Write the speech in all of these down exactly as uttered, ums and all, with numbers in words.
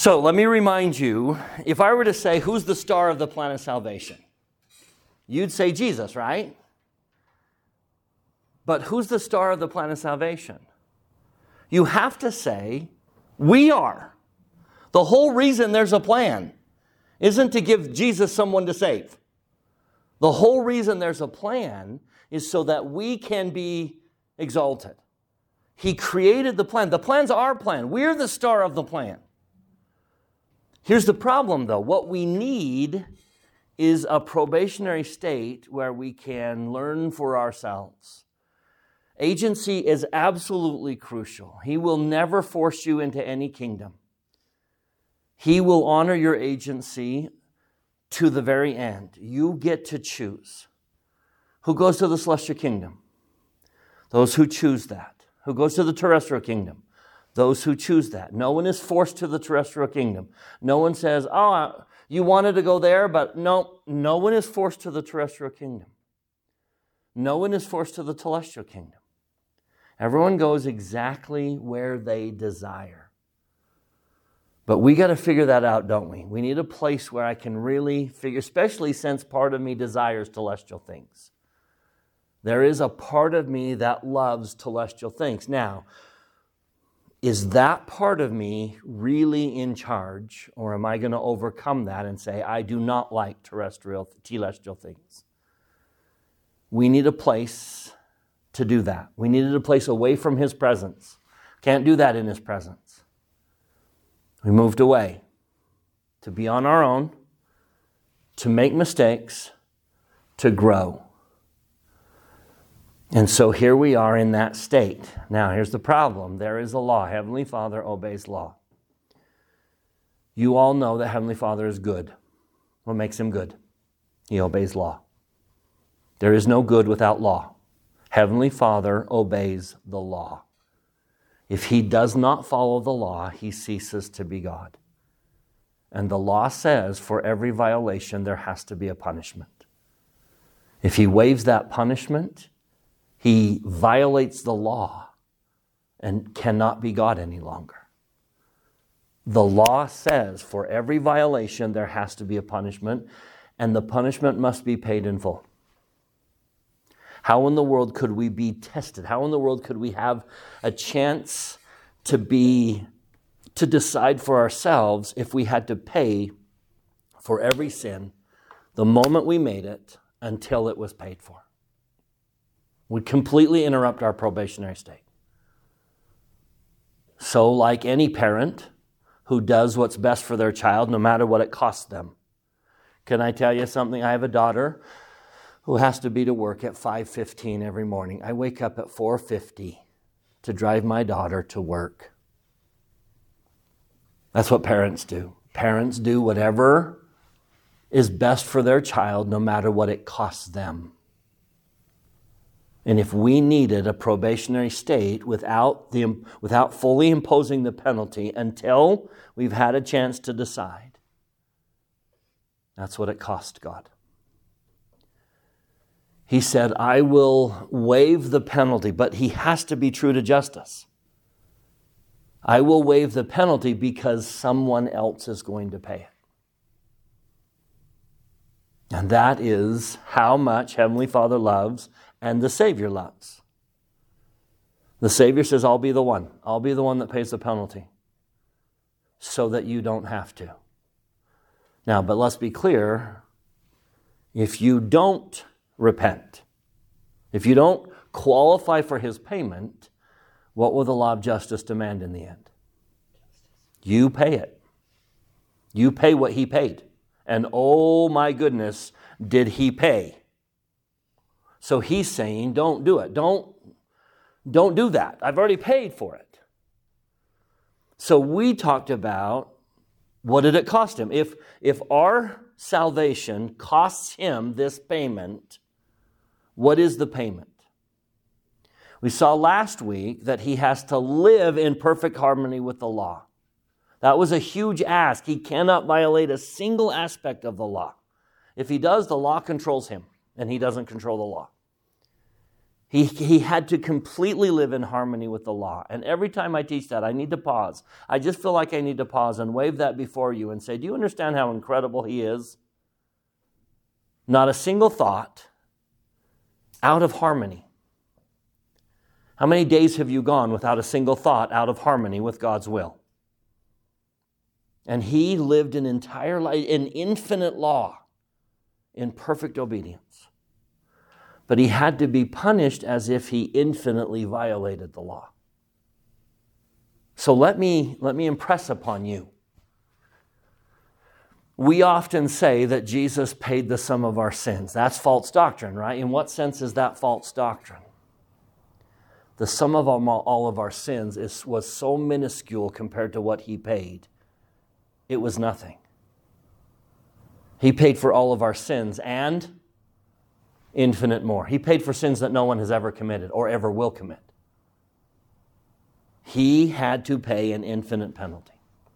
So let me remind you, if I were to say, who's the star of the plan of salvation? You'd say Jesus, right? But who's the star of the plan of salvation? You have to say, we are. The whole reason there's a plan isn't to give Jesus someone to save. The whole reason there's a plan is so that we can be exalted. He created the plan. The plan's our plan. We're the star of the plan. Here's the problem, though. What we need is a probationary state where we can learn for ourselves. Agency is absolutely crucial. He will never force you into any kingdom. He will honor your agency to the very end. You get to choose. Who goes to the celestial kingdom? Those who choose that. Who goes to the terrestrial kingdom? Those who choose that. No one is forced to the terrestrial kingdom. No one says, oh, you wanted to go there, but no, no one is forced to the terrestrial kingdom. No one is forced to the celestial kingdom. Everyone goes exactly where they desire. But we got to figure that out, don't we? We need a place where I can really figure, especially since part of me desires celestial things. There is a part of me that loves celestial things. Now, is that part of me really in charge, or am I going to overcome that and say, I do not like terrestrial, celestial things? We need a place to do that. We needed a place away from His presence. Can't do that in His presence. We moved away to be on our own, to make mistakes, to grow. And so here we are in that state. Now, here's the problem. There is a law. Heavenly Father obeys law. You all know that Heavenly Father is good. What makes Him good? He obeys law. There is no good without law. Heavenly Father obeys the law. If He does not follow the law, He ceases to be God. And the law says for every violation there has to be a punishment. If He waives that punishment, He violates the law and cannot be God any longer. The law says for every violation there has to be a punishment, and the punishment must be paid in full. How in the world could we be tested? How in the world could we have a chance to be, to decide for ourselves if we had to pay for every sin the moment we made it until it was paid for? Would completely interrupt our probationary state. So, like any parent who does what's best for their child, no matter what it costs them. Can I tell you something? I have a daughter who has to be to work at five fifteen every morning. I wake up at four fifty to drive my daughter to work. That's what parents do. Parents do whatever is best for their child, no matter what it costs them. And if we needed a probationary state without the without fully imposing the penalty until we've had a chance to decide, that's what it cost God. He said, I will waive the penalty, but He has to be true to justice. I will waive the penalty because someone else is going to pay it. And that is how much Heavenly Father loves and the Savior loves. The Savior says, I'll be the one. I'll be the one that pays the penalty so that you don't have to. Now, but let's be clear. If you don't repent, if you don't qualify for His payment, what will the law of justice demand in the end? You pay it. You pay what He paid. And oh my goodness, did He pay? So He's saying, don't do it. Don't, don't do that. I've already paid for it. So we talked about, what did it cost Him? If, if our salvation costs Him this payment, what is the payment? We saw last week that He has to live in perfect harmony with the law. That was a huge ask. He cannot violate a single aspect of the law. If He does, the law controls Him, and He doesn't control the law. He, he had to completely live in harmony with the law. And every time I teach that, I need to pause. I just feel like I need to pause and wave that before you and say, do you understand how incredible he is? Not a single thought out of harmony. How many days have you gone without a single thought out of harmony with God's will? And he lived an entire life in infinite law, in perfect obedience. But he had to be punished as if he infinitely violated the law. So let me, let me impress upon you. We often say that Jesus paid the sum of our sins. That's false doctrine, right? In what sense is that false doctrine? The sum of all of our sins is, was so minuscule compared to what he paid. It was nothing. He paid for all of our sins and infinite more. He paid for sins that no one has ever committed or ever will commit. He had to pay an infinite penalty.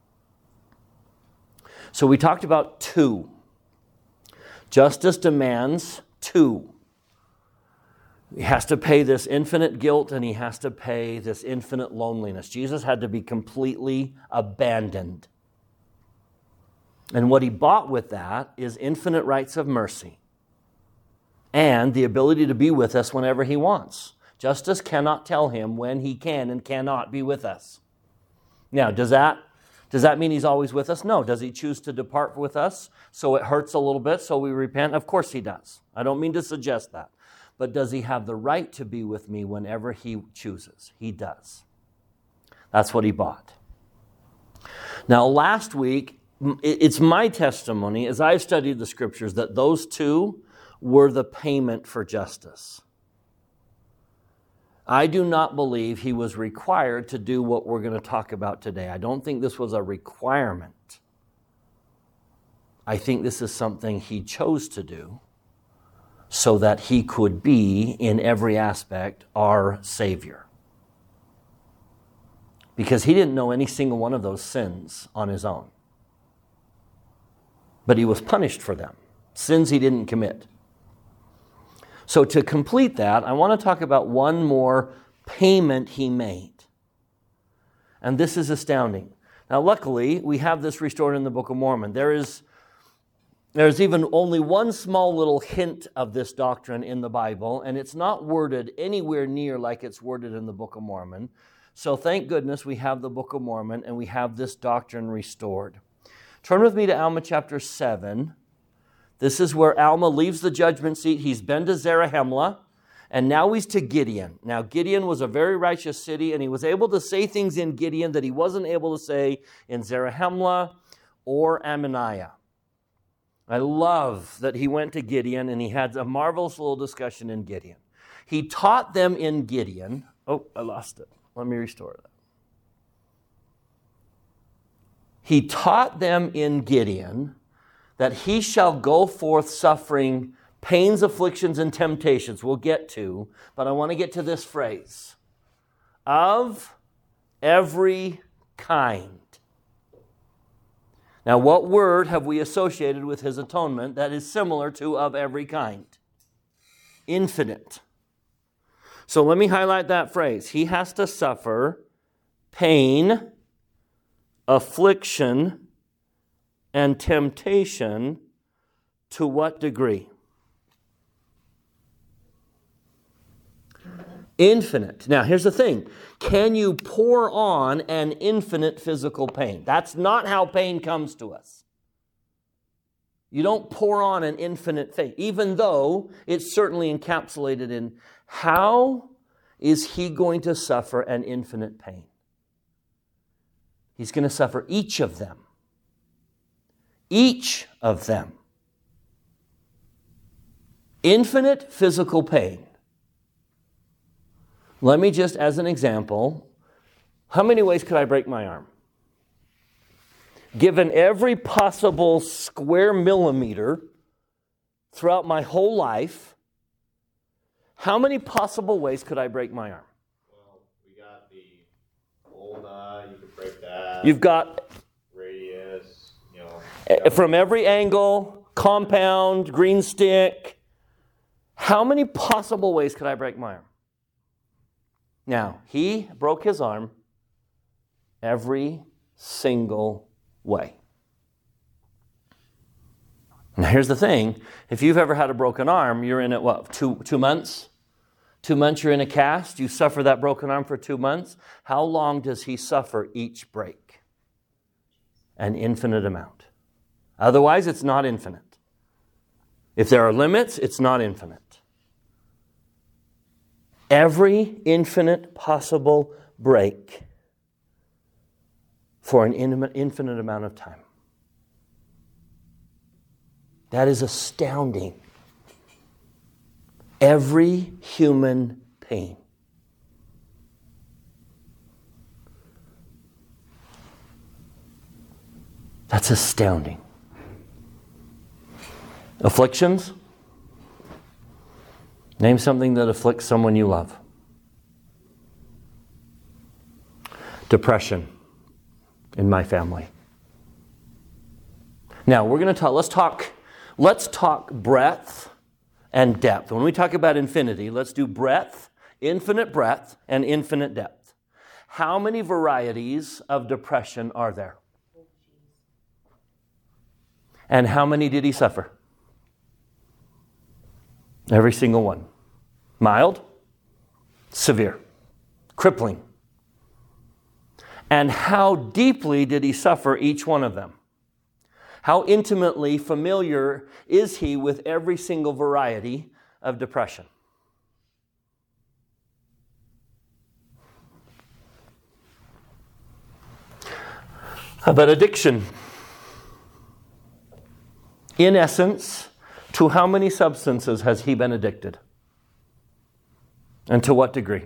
So we talked about two. Justice demands two. He has to pay this infinite guilt and he has to pay this infinite loneliness. Jesus had to be completely abandoned. And what he bought with that is infinite rights of mercy and the ability to be with us whenever he wants. Justice cannot tell him when he can and cannot be with us. Now, does that, does that mean he's always with us? No. Does he choose to depart with us so it hurts a little bit so we repent? Of course he does. I don't mean to suggest that. But does he have the right to be with me whenever he chooses? He does. That's what he bought. Now, last week, it's my testimony as I've studied the scriptures that those two were the payment for justice. I do not believe he was required to do what we're going to talk about today. I don't think this was a requirement. I think this is something he chose to do so that he could be, in every aspect, our Savior. Because he didn't know any single one of those sins on his own. But he was punished for them. Sins he didn't commit. So to complete that, I want to talk about one more payment he made. And this is astounding. Now, luckily, we have this restored in the Book of Mormon. There is, there's even only one small little hint of this doctrine in the Bible, and it's not worded anywhere near like it's worded in the Book of Mormon. So thank goodness we have the Book of Mormon, and we have this doctrine restored. Turn with me to Alma chapter seven. This is where Alma leaves the judgment seat. He's been to Zarahemla, and now he's to Gideon. Now, Gideon was a very righteous city, and he was able to say things in Gideon that he wasn't able to say in Zarahemla or Ammonihah. I love that he went to Gideon, and he had a marvelous little discussion in Gideon. He taught them in Gideon. Oh, I lost it. Let me restore that. He taught them in Gideon that he shall go forth suffering pains, afflictions, and temptations. We'll get to, but I want to get to this phrase. Of every kind. Now, what word have we associated with his atonement that is similar to of every kind? Infinite. So let me highlight that phrase. He has to suffer pain, affliction, and temptation. To what degree? Infinite. Now, here's the thing. Can you pour on an infinite physical pain? That's not how pain comes to us. You don't pour on an infinite thing, even though it's certainly encapsulated in how is he going to suffer an infinite pain? He's going to suffer each of them. Each of them. Infinite physical pain. Let me just, as an example, how many ways could I break my arm? Given every possible square millimeter throughout my whole life, how many possible ways could I break my arm? Well, we got the ulna, you could break that. You've got radius, you know. From every angle, compound, green stick. How many possible ways could I break my arm? Now, he broke his arm every single way. Now, here's the thing. If you've ever had a broken arm, you're in it, what, two, two months? Two months you're in a cast. You suffer that broken arm for two months. How long does he suffer each break? An infinite amount. Otherwise, it's not infinite. If there are limits, it's not infinite. Every infinite possible break for an infinite amount of time. That is astounding. Every human pain. That's astounding. Afflictions? Name something that afflicts someone you love. Depression in my family. Now, we're going to talk, let's talk, let's talk breadth and depth. When we talk about infinity, let's do breadth, infinite breadth, and infinite depth. How many varieties of depression are there? And how many did he suffer? Every single one. Mild, severe, crippling. And how deeply did he suffer each one of them? How intimately familiar is he with every single variety of depression? How about addiction? In essence, to how many substances has he been addicted? And to what degree?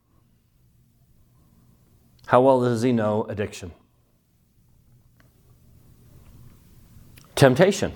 How well does he know addiction? Temptation.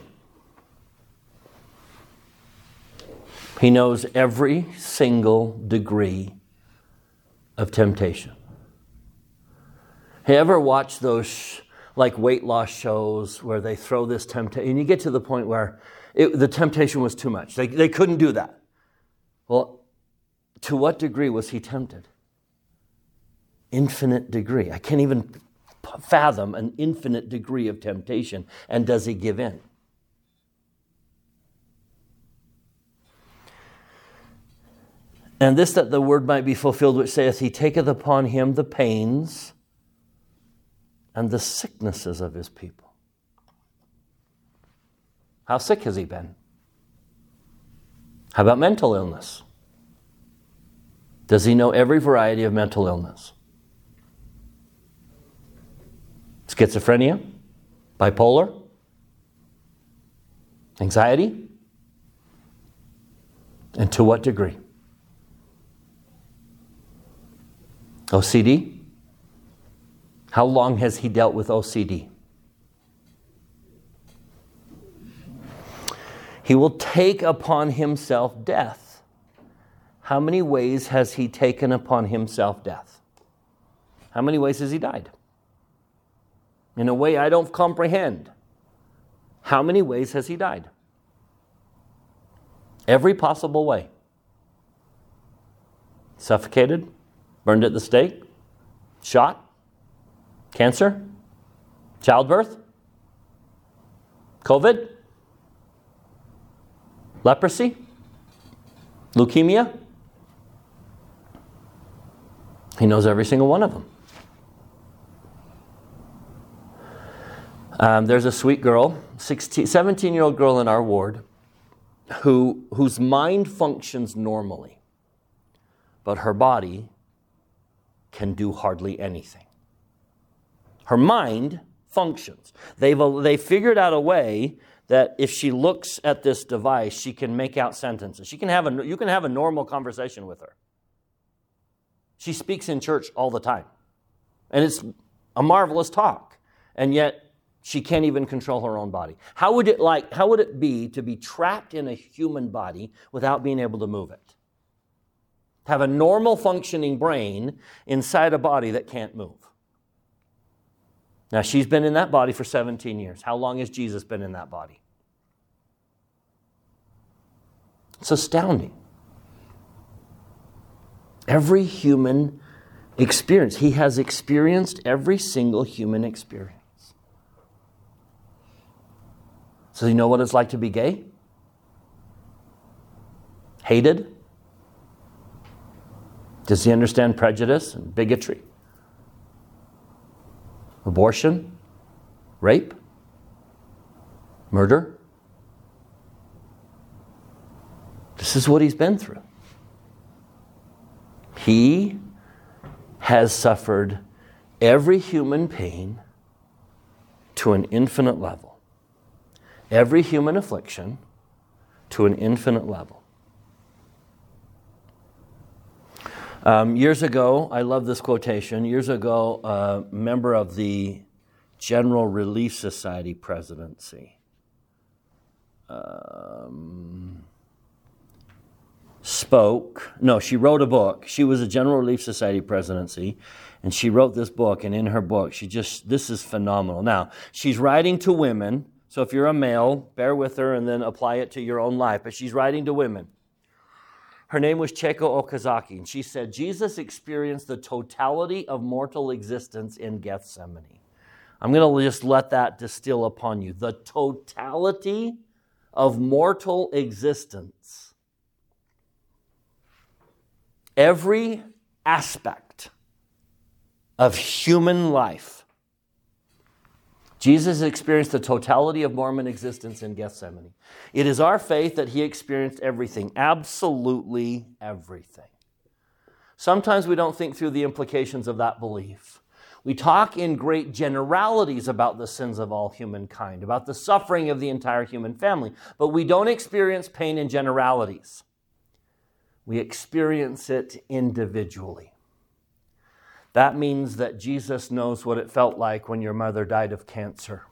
He knows every single degree of temptation. Have you ever watched those like weight loss shows where they throw this temptation, and you get to the point where it, the temptation was too much. They, they couldn't do that. Well, to what degree was he tempted? Infinite degree. I can't even fathom an infinite degree of temptation. And does he give in? And this that the word might be fulfilled which saith, he taketh upon him the pains and the sicknesses of his people. How sick has he been? How about mental illness? Does he know every variety of mental illness? Schizophrenia? Bipolar? Anxiety? And to what degree? O C D? How long has he dealt with O C D? He will take upon himself death. How many ways has he taken upon himself death? How many ways has he died? In a way I don't comprehend. How many ways has he died? Every possible way. Suffocated? Burned at the stake? Shot? Cancer? Childbirth? COVID? Leprosy? Leukemia? He knows every single one of them. Um, there's a sweet girl, sixteen, seventeen-year-old girl in our ward, who whose mind functions normally, but her body can do hardly anything. Her mind functions. They've they figured out a way that if she looks at this device, she can make out sentences. She can have a you can have a normal conversation with her. She speaks in church all the time, and it's a marvelous talk, and yet she can't even control her own body. How would it like? How would it be to be trapped in a human body without being able to move it? Have a normal functioning brain inside a body that can't move. Now, she's been in that body for seventeen years. How long has Jesus been in that body? It's astounding. Every human experience. He has experienced every single human experience. So you know what it's like to be gay? Hated? Does he understand prejudice and bigotry? Abortion? Rape? Murder? This is what he's been through. He has suffered every human pain to an infinite level. Every human affliction to an infinite level. Um, years ago, I love this quotation. Years ago, a member of the General Relief Society presidency um, spoke. No, she wrote a book. She was a General Relief Society presidency, and she wrote this book. And in her book, she just, this is phenomenal. Now, she's writing to women. So if you're a male, bear with her and then apply it to your own life. But she's writing to women. Her name was Chieko Okazaki, and she said, Jesus experienced the totality of mortal existence in Gethsemane. I'm going to just let that distill upon you. The totality of mortal existence. Every aspect of human life. Jesus experienced the totality of Mormon existence in Gethsemane. It is our faith that he experienced everything, absolutely everything. Sometimes we don't think through the implications of that belief. We talk in great generalities about the sins of all humankind, about the suffering of the entire human family, but we don't experience pain in generalities. We experience it individually. That means that Jesus knows what it felt like when your mother died of cancer.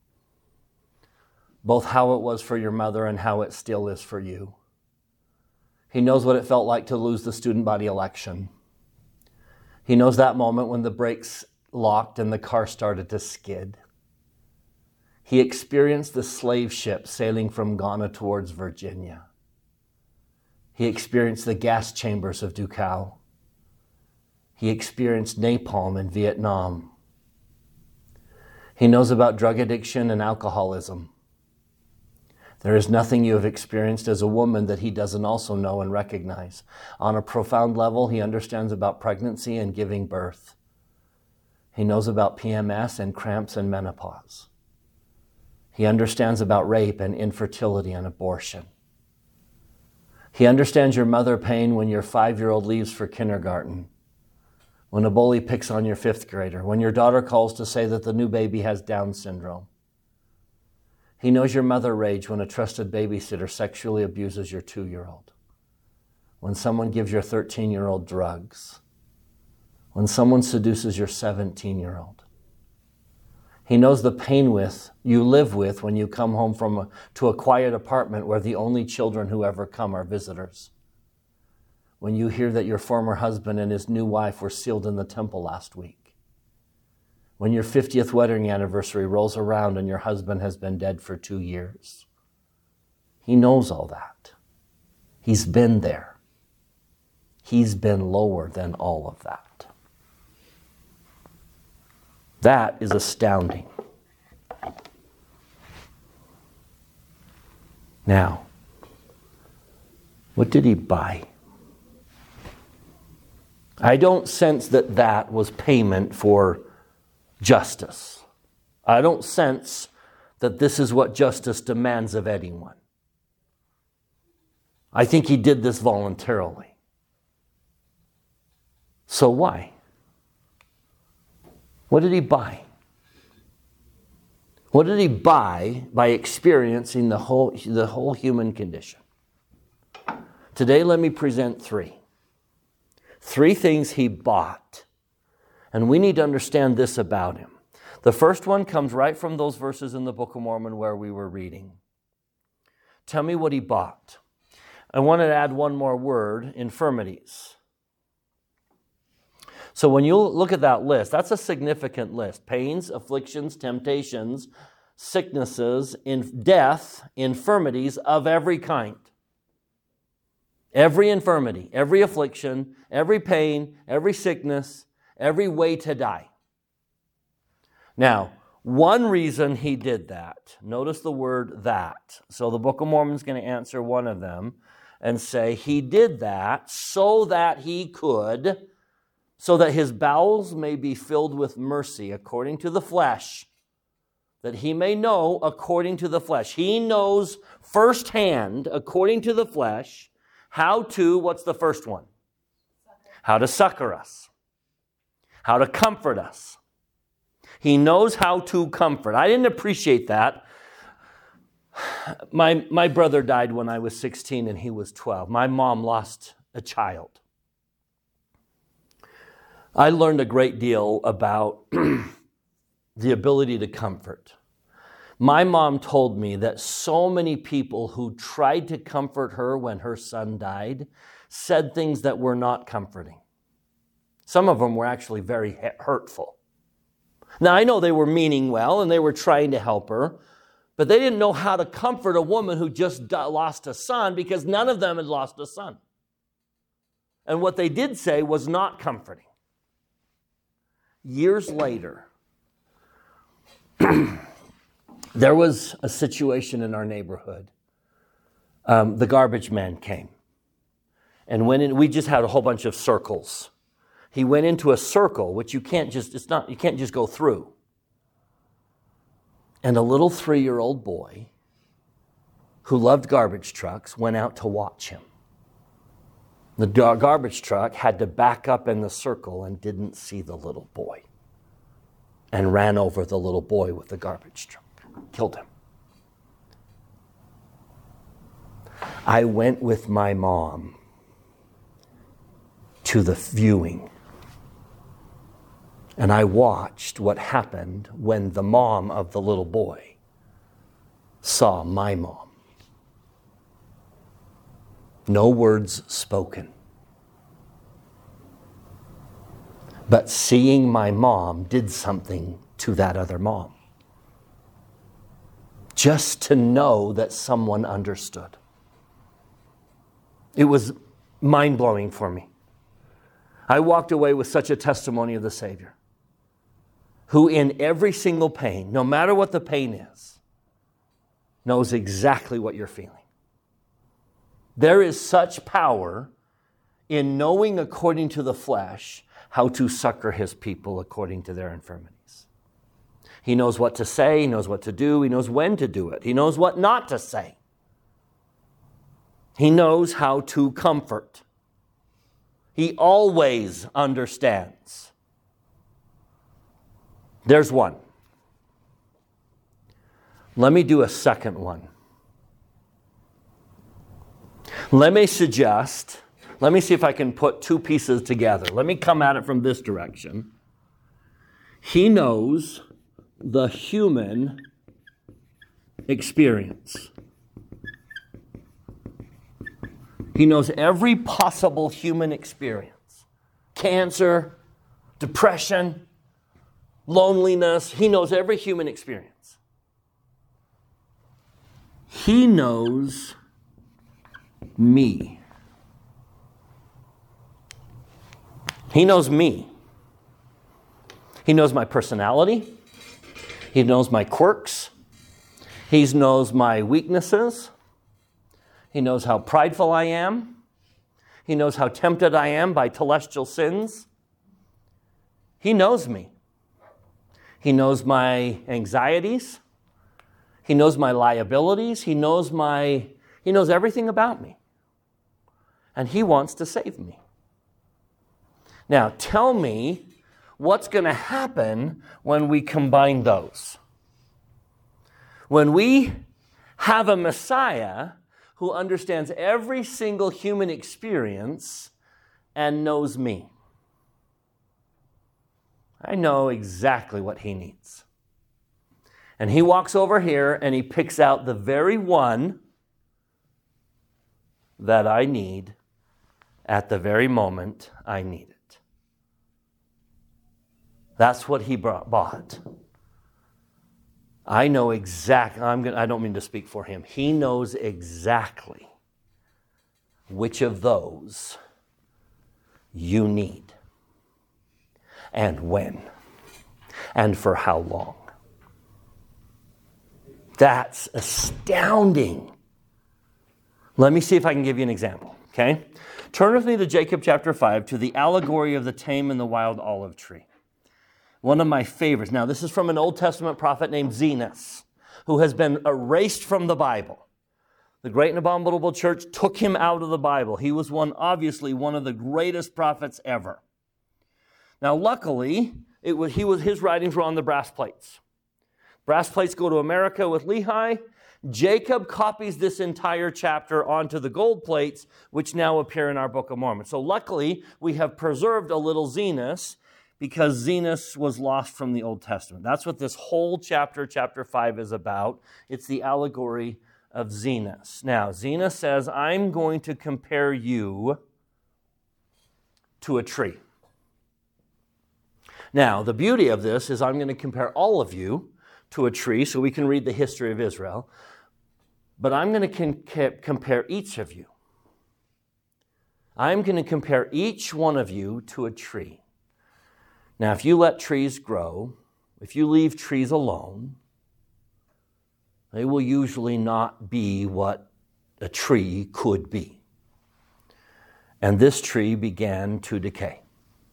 Both how it was for your mother and how it still is for you. He knows what it felt like to lose the student body election. He knows that moment when the brakes locked and the car started to skid. He experienced the slave ship sailing from Ghana towards Virginia. He experienced the gas chambers of Dachau. He experienced napalm in Vietnam. He knows about drug addiction and alcoholism. There is nothing you have experienced as a woman that he doesn't also know and recognize. On a profound level, he understands about pregnancy and giving birth. He knows about P M S and cramps and menopause. He understands about rape and infertility and abortion. He understands your mother pain when your five-year-old leaves for kindergarten. When a bully picks on your fifth grader, when your daughter calls to say that the new baby has Down syndrome. He knows your mother rage when a trusted babysitter sexually abuses your two-year-old. When someone gives your thirteen-year-old drugs. When someone seduces your seventeen-year-old. He knows the pain with you live with when you come home from a, to a quiet apartment where the only children who ever come are visitors. When you hear that your former husband and his new wife were sealed in the temple last week. When your fiftieth wedding anniversary rolls around and your husband has been dead for two years. He knows all that. He's been there. He's been lower than all of that. That is astounding. Now, what did he buy? I don't sense that that was payment for justice. I don't sense that this is what justice demands of anyone. I think he did this voluntarily. So why? What did he buy? What did he buy by experiencing the whole, the whole human condition? Today, let me present three. Three things he bought. And we need to understand this about him. The first one comes right from those verses in the Book of Mormon where we were reading. Tell me what he bought. I want to add one more word, infirmities. So when you look at that list, that's a significant list. Pains, afflictions, temptations, sicknesses, in death, infirmities of every kind. Every infirmity, every affliction, every pain, every sickness, every way to die. Now, one reason he did that, notice the word that. So the Book of Mormon is going to answer one of them and say he did that so that he could, so that his bowels may be filled with mercy according to the flesh, that he may know according to the flesh. He knows firsthand, according to the flesh, how to, what's the first one? How to succor us. How to comfort us. He knows how to comfort. I didn't appreciate that. My, my brother died when I was sixteen and he was twelve. My mom lost a child. I learned a great deal about the ability to comfort. My mom told me that so many people who tried to comfort her when her son died said things that were not comforting. Some of them were actually very hurtful. Now, I know they were meaning well and they were trying to help her, but they didn't know how to comfort a woman who just lost a son because none of them had lost a son. And what they did say was not comforting. Years later, there was a situation in our neighborhood. Um, the garbage man came and went in. We just had a whole bunch of circles. He went into a circle, which you can't just, it's not, you can't just go through. And a little three-year-old boy who loved garbage trucks went out to watch him. The garbage truck had to back up in the circle and didn't see the little boy and ran over the little boy with the garbage truck. Killed him. I went with my mom to the viewing. And I watched what happened when the mom of the little boy saw my mom. No words spoken. But seeing my mom did something to that other mom. Just to know that someone understood. It was mind-blowing for me. I walked away with such a testimony of the Savior, who in every single pain, no matter what the pain is, knows exactly what you're feeling. There is such power in knowing according to the flesh how to succor his people according to their infirmities. He knows what to say, he knows what to do, he knows when to do it, he knows what not to say. He knows how to comfort. He always understands. There's one. Let me do a second one. Let me suggest, let me see if I can put two pieces together. Let me come at it from this direction. He knows the human experience. He knows every possible human experience. Cancer, depression, loneliness. He knows every human experience. He knows me. He knows me. He knows my personality. He knows my quirks. He knows my weaknesses. He knows how prideful I am. He knows how tempted I am by telestial sins. He knows me. He knows my anxieties. He knows my liabilities. He knows my, he knows everything about me. And he wants to save me. Now, tell me what's going to happen when we combine those. When we have a Messiah who understands every single human experience and knows me. I know exactly what he needs. And he walks over here and he picks out the very one that I need at the very moment I need it. That's what he brought, bought. I know exactly, I'm gonna, I don't mean to speak for him. He knows exactly which of those you need, and when, and for how long. That's astounding. Let me see if I can give you an example, okay? Turn with me to Jacob chapter five, to the allegory of the tame and the wild olive tree. One of my favorites. Now, this is from an Old Testament prophet named Zenos, who has been erased from the Bible. The great and abominable church took him out of the Bible. He was one, obviously, one of the greatest prophets ever. Now, luckily, it was, he was, his writings were on the brass plates. Brass plates go to America with Lehi. Jacob copies this entire chapter onto the gold plates, which now appear in our Book of Mormon. So luckily, we have preserved a little Zenos, because Zenos was lost from the Old Testament. That's what this whole chapter, chapter five, is about. It's the allegory of Zenos. Now, Zenos says, I'm going to compare you to a tree. Now, the beauty of this is I'm going to compare all of you to a tree so we can read the history of Israel. But I'm going to con- compare each of you. I'm going to compare each one of you to a tree. Now, if you let trees grow, if you leave trees alone, they will usually not be what a tree could be. And this tree began to decay.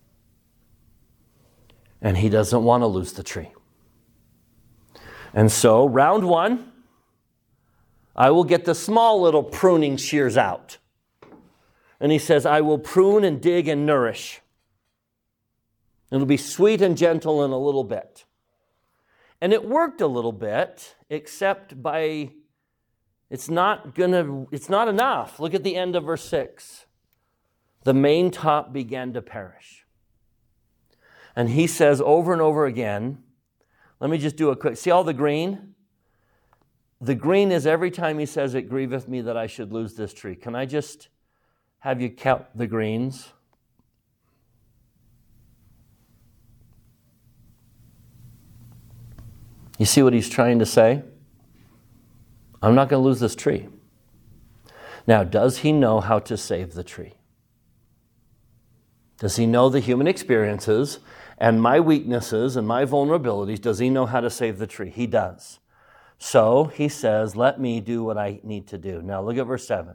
And he doesn't want to lose the tree. And so, round one, I will get the small little pruning shears out. And he says, I will prune and dig and nourish. It'll be sweet and gentle in a little bit. And it worked a little bit, except by, it's not gonna, it's not enough. Look at the end of verse six. The main top began to perish. And he says over and over again, let me just do a quick, see all the green? The green is every time he says, it grieveth me that I should lose this tree. Can I just have you count the greens? You see what he's trying to say? I'm not going to lose this tree. Now, does he know how to save the tree? Does he know the human experiences and my weaknesses and my vulnerabilities? Does he know how to save the tree? He does. So he says, let me do what I need to do. Now look at verse seven.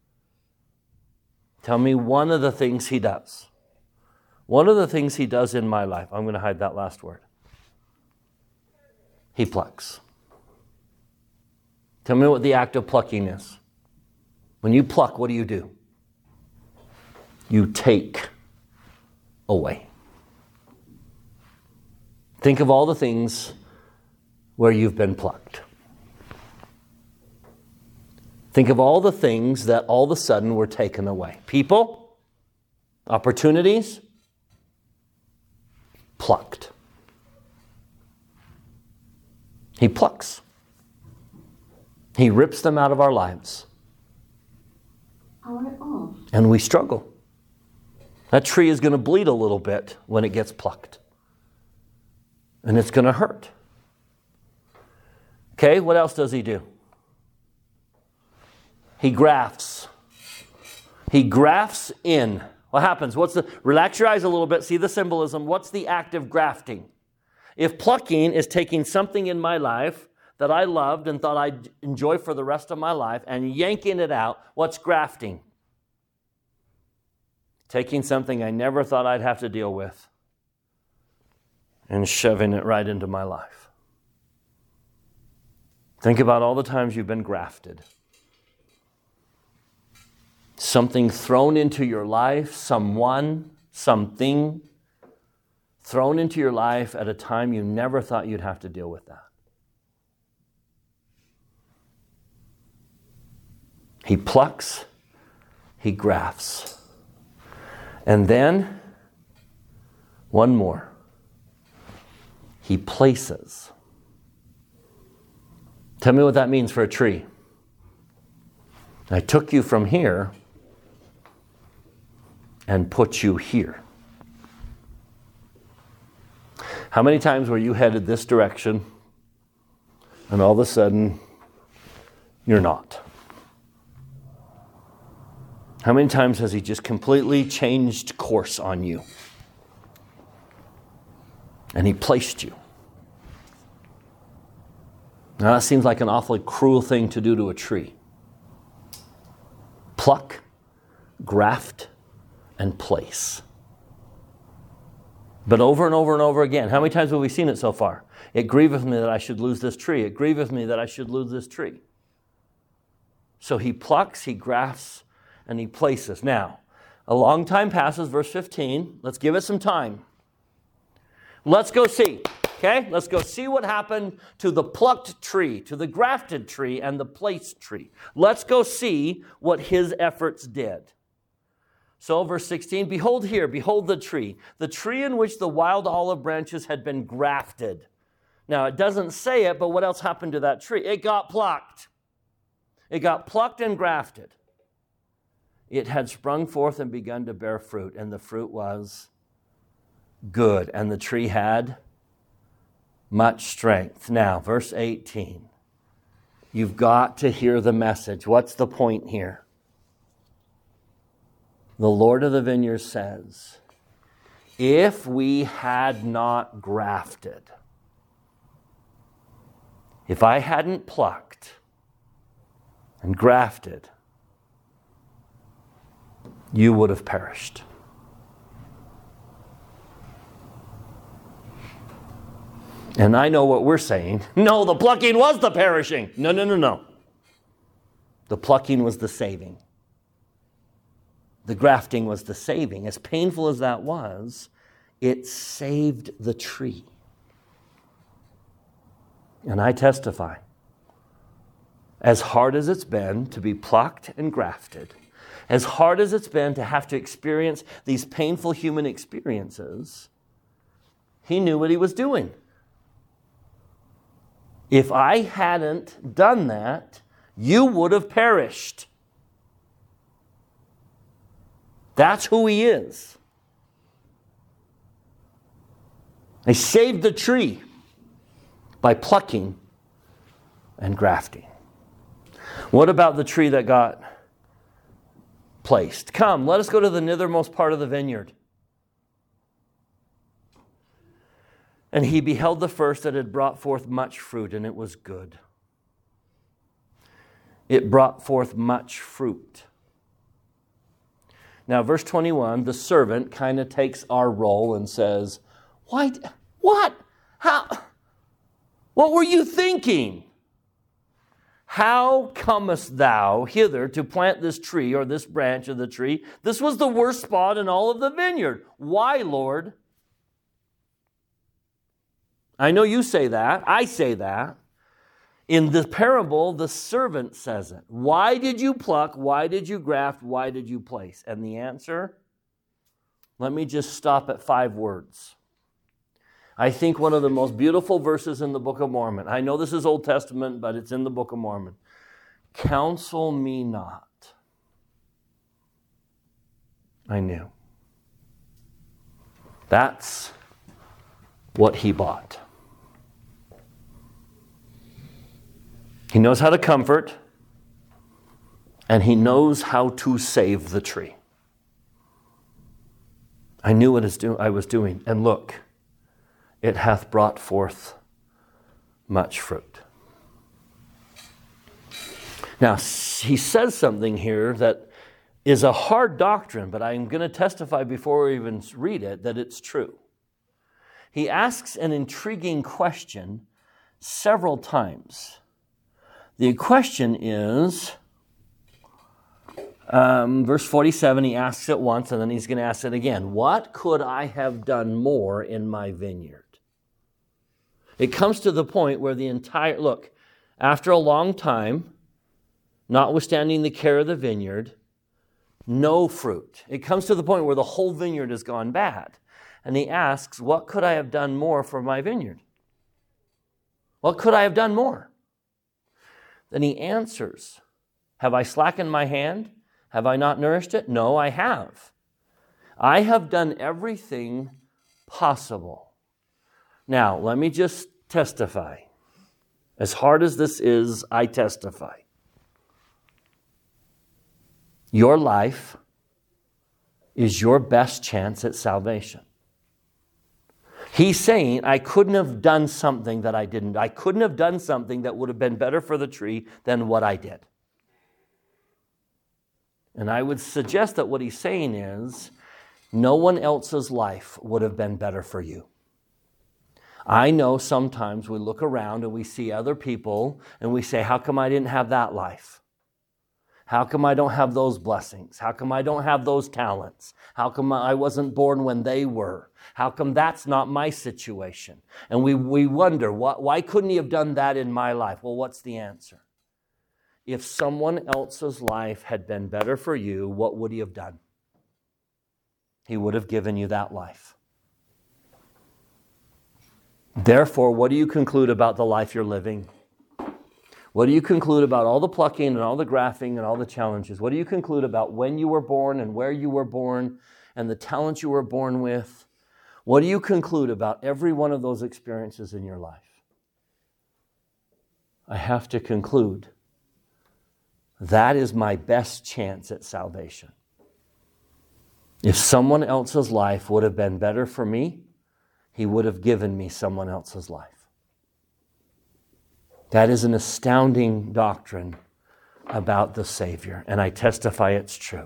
Tell me one of the things he does. One of the things he does in my life. I'm going to hide that last word. He plucks. Tell me what the act of plucking is. When you pluck, what do you do? You take away. Think of all the things where you've been plucked. Think of all the things that all of a sudden were taken away. People, opportunities, plucked. He plucks. He rips them out of our lives. And we struggle. That tree is going to bleed a little bit when it gets plucked. And it's going to hurt. Okay, what else does he do? He grafts. He grafts in. What happens? What's the, relax your eyes a little bit, see the symbolism. What's the act of grafting? If plucking is taking something in my life that I loved and thought I'd enjoy for the rest of my life and yanking it out, what's grafting? Taking something I never thought I'd have to deal with and shoving it right into my life. Think about all the times you've been grafted. Something thrown into your life, someone, something thrown into your life at a time you never thought you'd have to deal with that. He plucks, he grafts. And then, one more. He places. Tell me what that means for a tree. I took you from here and put you here. How many times were you headed this direction and all of a sudden you're not? How many times has he just completely changed course on you? And he placed you. Now that seems like an awfully cruel thing to do to a tree. Pluck, graft, and place. But over and over and over again, how many times have we seen it so far? It grieveth me that I should lose this tree. It grieveth me that I should lose this tree. So he plucks, he grafts, and he places. Now, a long time passes, verse fifteen. Let's give it some time. Let's go see. Okay? Let's go see what happened to the plucked tree, to the grafted tree, and the placed tree. Let's go see what his efforts did. So, verse sixteen, behold here, behold the tree, the tree in which the wild olive branches had been grafted. Now, it doesn't say it, but what else happened to that tree? It got plucked. It got plucked and grafted. It had sprung forth and begun to bear fruit, and the fruit was good, and the tree had much strength. Now, verse eighteen. You've got to hear the message. What's the point here? The Lord of the vineyard says, if we had not grafted, if I hadn't plucked and grafted, you would have perished. And I know what we're saying. No, the plucking was the perishing. No, no, no, no. The plucking was the saving. The grafting was the saving. As painful as that was, it saved the tree. And I testify, as hard as it's been to be plucked and grafted, as hard as it's been to have to experience these painful human experiences, he knew what he was doing. If I hadn't done that, you would have perished. That's who he is. He saved the tree by plucking and grafting. What about the tree that got placed? Come, let us go to the nethermost part of the vineyard. And he beheld the first that had brought forth much fruit, and it was good. It brought forth much fruit. Now, verse twenty-one, the servant kind of takes our role and says, Why, what? How? What were you thinking? How comest thou hither to plant this tree or this branch of the tree? This was the worst spot in all of the vineyard. Why, Lord? I know you say that. I say that. In the parable, the servant says it. Why did you pluck? Why did you graft? Why did you place? And the answer? Let me just stop at five words. I think one of the most beautiful verses in the Book of Mormon. I know this is Old Testament, but it's in the Book of Mormon. Counsel me not. I knew. That's what he bought. He knows how to comfort, and he knows how to save the tree. I knew what I was doing, and look, it hath brought forth much fruit. Now, he says something here that is a hard doctrine, but I'm going to testify before we even read it that it's true. He asks an intriguing question several times. The question is, um, verse forty-seven, he asks it once, and then he's going to ask it again. What could I have done more in my vineyard? It comes to the point where the entire, look, after a long time, notwithstanding the care of the vineyard, no fruit. It comes to the point where the whole vineyard has gone bad. And he asks, what could I have done more for my vineyard? What could I have done more? Then he answers, have I slackened my hand? Have I not nourished it? No, I have. I have done everything possible. Now, let me just testify. As hard as this is, I testify. Your life is your best chance at salvation. He's saying, I couldn't have done something that I didn't. I couldn't have done something that would have been better for the tree than what I did. And I would suggest that what he's saying is, no one else's life would have been better for you. I know sometimes we look around and we see other people and we say, how come I didn't have that life? How come I don't have those blessings? How come I don't have those talents? How come I wasn't born when they were? How come that's not my situation? And we, we wonder, why, why couldn't he have done that in my life? Well, what's the answer? If someone else's life had been better for you, what would he have done? He would have given you that life. Therefore, what do you conclude about the life you're living? What do you conclude about all the plucking and all the grafting and all the challenges? What do you conclude about when you were born and where you were born and the talents you were born with? What do you conclude about every one of those experiences in your life? I have to conclude that is my best chance at salvation. If someone else's life would have been better for me, he would have given me someone else's life. That is an astounding doctrine about the Savior, and I testify it's true.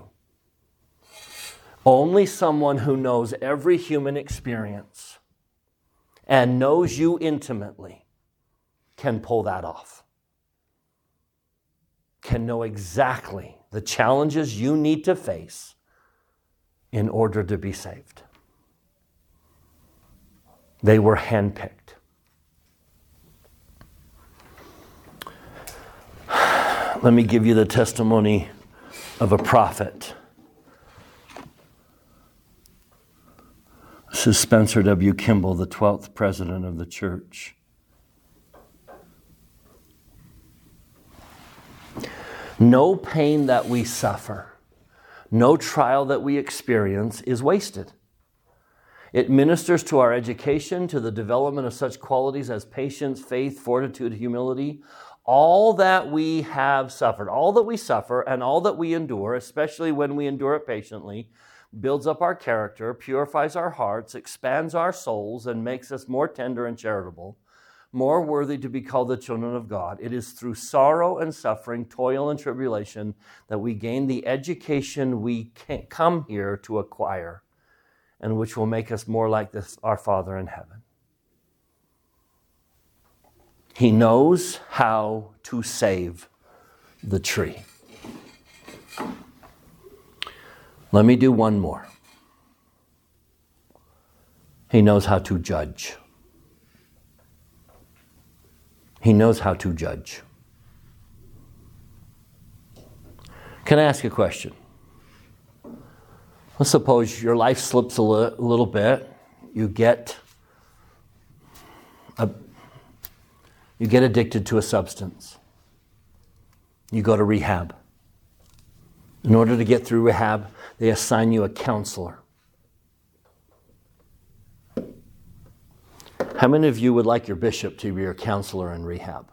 Only someone who knows every human experience and knows you intimately can pull that off. Can know exactly the challenges you need to face in order to be saved. They were handpicked. Let me give you the testimony of a prophet. This is Spencer W. Kimball, the twelfth president of the church. No pain that we suffer, no trial that we experience is wasted. It ministers to our education, to the development of such qualities as patience, faith, fortitude, humility. All that we have suffered, all that we suffer and all that we endure, especially when we endure it patiently, builds up our character, purifies our hearts, expands our souls, and makes us more tender and charitable, more worthy to be called the children of God. It is through sorrow and suffering, toil and tribulation, that we gain the education we can't come here to acquire, and which will make us more like this, our Father in heaven. He knows how to save the tree. Let me do one more. He knows how to judge. He knows how to judge. Can I ask a question? Let's suppose your life slips a li- little bit. You get a, you get addicted to a substance. You go to rehab. In order to get through rehab, they assign you a counselor. How many of you would like your bishop to be your counselor in rehab?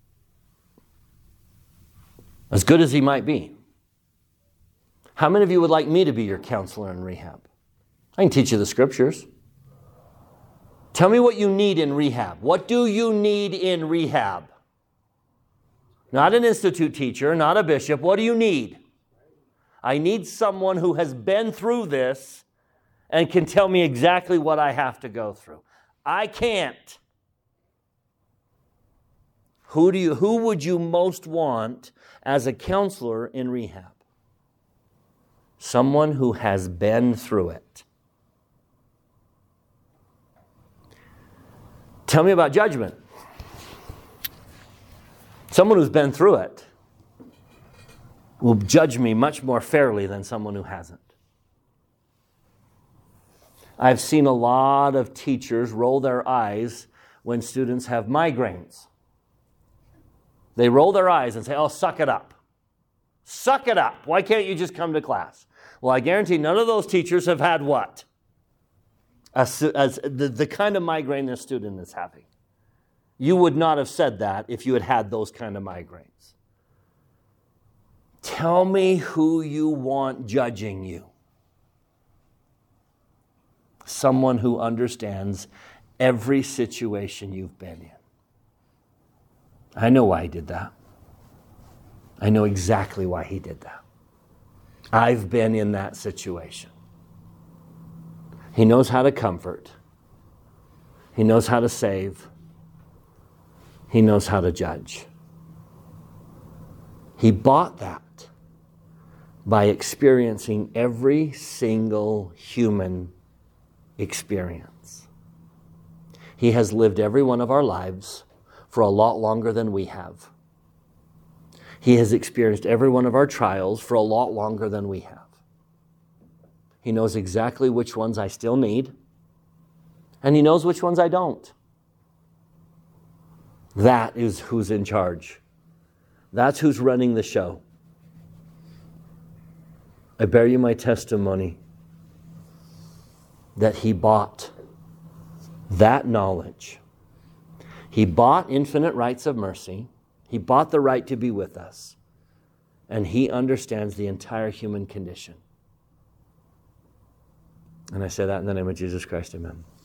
As good as he might be. How many of you would like me to be your counselor in rehab? I can teach you the scriptures. Tell me what you need in rehab. What do you need in rehab? Not an institute teacher, not a bishop. What do you need? I need someone who has been through this and can tell me exactly what I have to go through. I can't. Who do you, who would you most want as a counselor in rehab? Someone who has been through it. Tell me about judgment. Someone who's been through it will judge me much more fairly than someone who hasn't. I've seen a lot of teachers roll their eyes when students have migraines. They roll their eyes and say, oh, suck it up. Suck it up. Why can't you just come to class? Well, I guarantee none of those teachers have had what? As, as the, the kind of migraine this student is having. You would not have said that if you had had those kind of migraines. Tell me who you want judging you. Someone who understands every situation you've been in. I know why he did that. I know exactly why he did that. I've been in that situation. He knows how to comfort. He knows how to save. He knows how to judge. He bought that by experiencing every single human experience. He has lived every one of our lives for a lot longer than we have. He has experienced every one of our trials for a lot longer than we have. He knows exactly which ones I still need, and he knows which ones I don't. That is who's in charge. That's who's running the show. I bear you my testimony that he bought that knowledge. He bought infinite rights of mercy. He bought the right to be with us. And he understands the entire human condition. And I say that in the name of Jesus Christ, amen.